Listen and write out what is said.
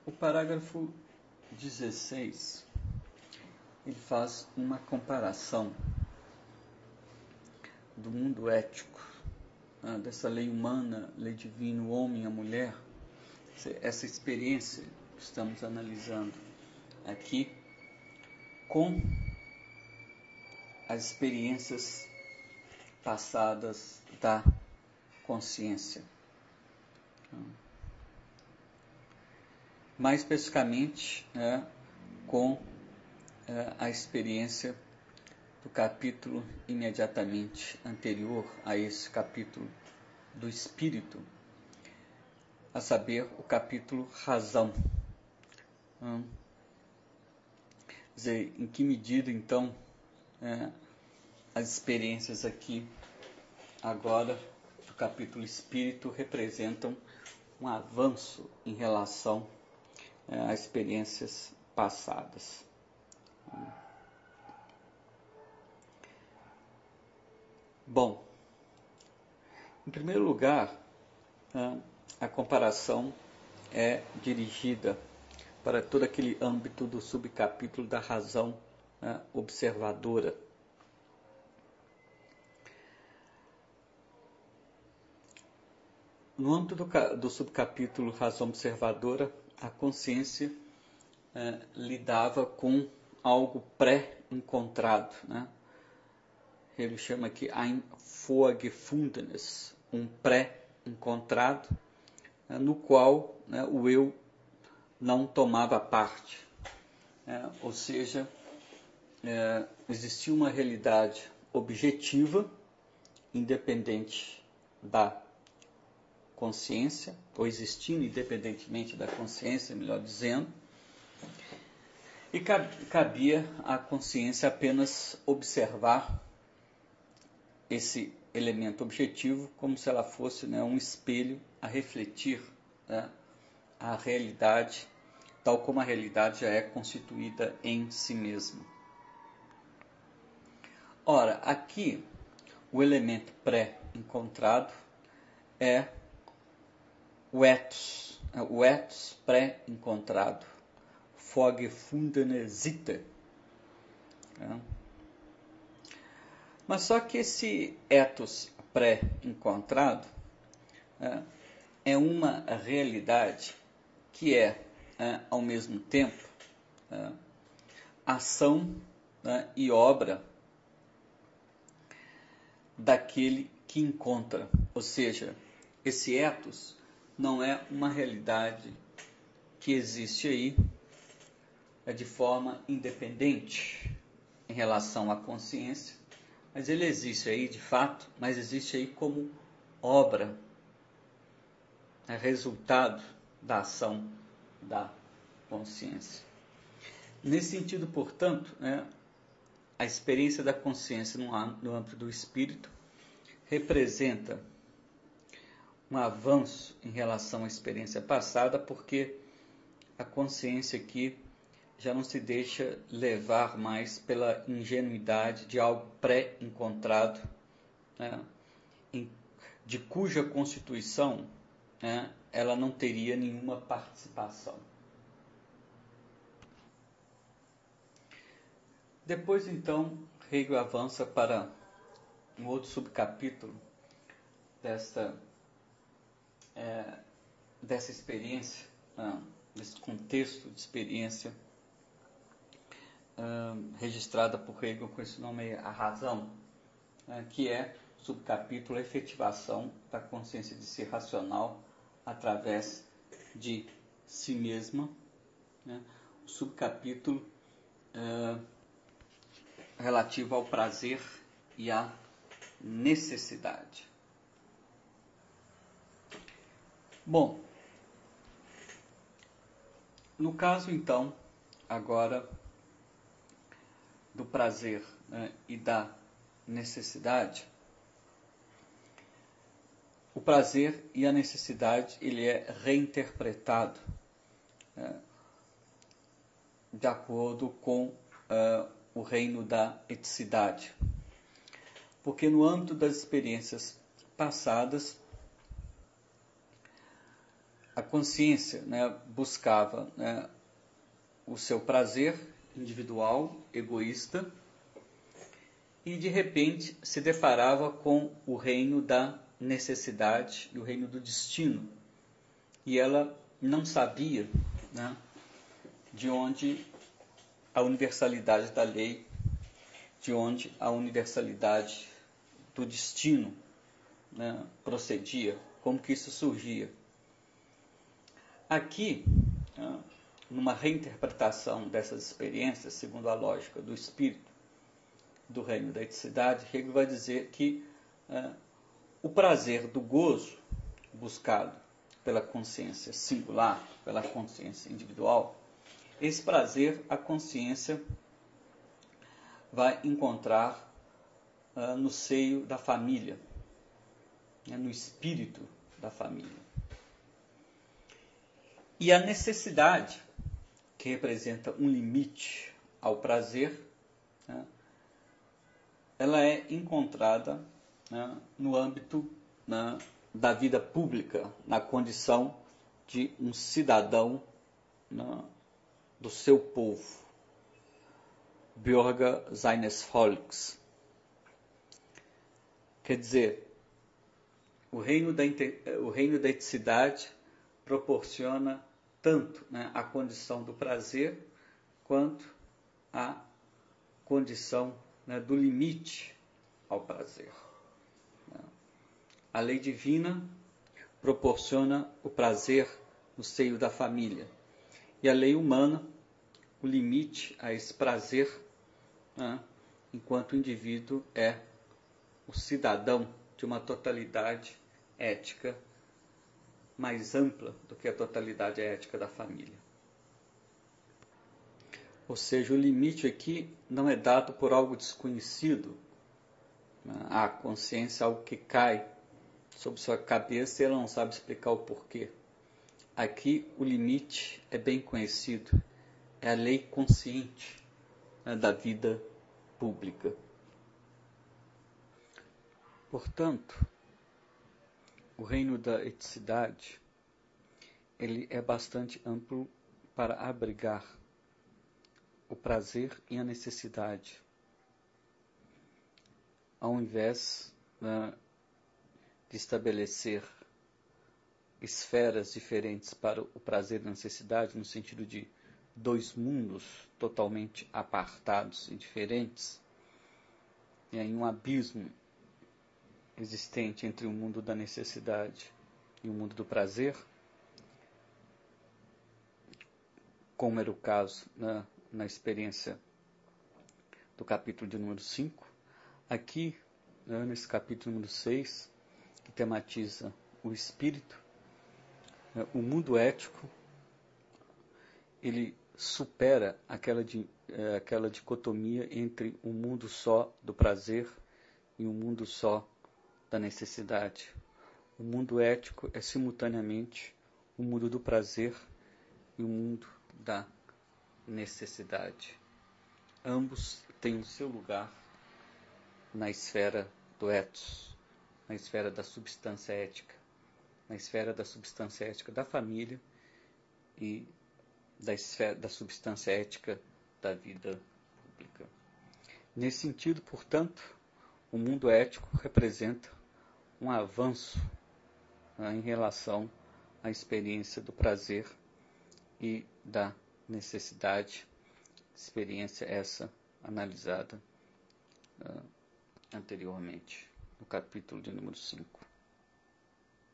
O parágrafo 16, ele faz uma comparação do mundo ético, dessa lei humana, lei divina, o homem e a mulher, essa experiência que estamos analisando aqui, com as experiências passadas da consciência. Mais especificamente, com a experiência do capítulo imediatamente anterior a esse capítulo do Espírito, a saber, o capítulo Razão. Quer dizer, em que medida, então, as experiências aqui, agora, do capítulo Espírito, representam um avanço em relação às experiências passadas. Bom, em primeiro lugar, a comparação é dirigida para todo aquele âmbito do subcapítulo da razão observadora. No âmbito do subcapítulo razão observadora, a consciência lidava com algo pré-encontrado, Ele chama aqui ein Vorgefundenes, um pré-encontrado, no qual o eu não tomava parte. Ou seja, existia uma realidade objetiva, independente da consciência, ou existindo independentemente da consciência, melhor dizendo, e cabia à consciência apenas observar esse elemento objetivo como se ela fosse um espelho a refletir a realidade, tal como a realidade já é constituída em si mesma. Ora, aqui o elemento pré-encontrado é o ethos pré-encontrado, vorgefundene Sitte. Mas só que esse ethos pré-encontrado é uma realidade que é, ao mesmo tempo, ação e obra daquele que encontra. Ou seja, esse ethos não é uma realidade que existe aí de forma independente em relação à consciência, mas ele existe aí de fato, mas existe aí como obra, resultado da ação da consciência. Nesse sentido, portanto, a experiência da consciência no âmbito do espírito representa um avanço em relação à experiência passada, porque a consciência aqui já não se deixa levar mais pela ingenuidade de algo pré-encontrado, de cuja constituição ela não teria nenhuma participação. Depois, então, Hegel avança para um outro subcapítulo dessa experiência, desse contexto de experiência registrada por Hegel com esse nome, a razão, que é o subcapítulo a efetivação da consciência de si racional através de si mesma, o subcapítulo relativo ao prazer e à necessidade. Bom, no caso então, agora, do prazer e da necessidade, o prazer e a necessidade ele é reinterpretado de acordo com o reino da eticidade. Porque no âmbito das experiências passadas, a consciência, né, buscava, né, o seu prazer individual, egoísta, e de repente se deparava com o reino da necessidade e o reino do destino. E ela não sabia, né, de onde a universalidade da lei, de onde a universalidade do destino, né, procedia, como que isso surgia. Aqui, numa reinterpretação dessas experiências, segundo a lógica do espírito, do reino da eticidade, Hegel vai dizer que o prazer do gozo buscado pela consciência singular, pela consciência individual, esse prazer a consciência vai encontrar no seio da família, né, no espírito da família. E a necessidade, que representa um limite ao prazer, né, ela é encontrada, né, no âmbito, né, da vida pública, na condição de um cidadão, né, do seu povo, Bürger seines Volks. Quer dizer, o reino da eticidade proporciona tanto, né, a condição do prazer, quanto a condição, né, do limite ao prazer. A lei divina proporciona o prazer no seio da família. E a lei humana, o limite a esse prazer, né, enquanto o indivíduo é o cidadão de uma totalidade ética mais ampla do que a totalidade ética da família. Ou seja, o limite aqui não é dado por algo desconhecido, a consciência, algo que cai sobre sua cabeça e ela não sabe explicar o porquê. Aqui o limite é bem conhecido, é a lei consciente, né, da vida pública. Portanto, o reino da eticidade, ele é bastante amplo para abrigar o prazer e a necessidade, ao invés, né, de estabelecer esferas diferentes para o prazer e a necessidade, no sentido de dois mundos totalmente apartados e diferentes, e aí um abismo existente entre o mundo da necessidade e o mundo do prazer, como era o caso na experiência do capítulo de número 5, aqui, né, nesse capítulo número 6, que tematiza o espírito, o mundo ético, ele supera aquela dicotomia entre um mundo só do prazer e um mundo só da necessidade. O mundo ético é simultaneamente o mundo do prazer e o mundo da necessidade. Ambos têm o seu lugar na esfera do ethos, na esfera da substância ética, na esfera da substância ética da família e da esfera da substância ética da vida pública. Nesse sentido, portanto, o mundo ético representa um avanço, né, em relação à experiência do prazer e da necessidade, experiência essa analisada anteriormente, no capítulo de número 5.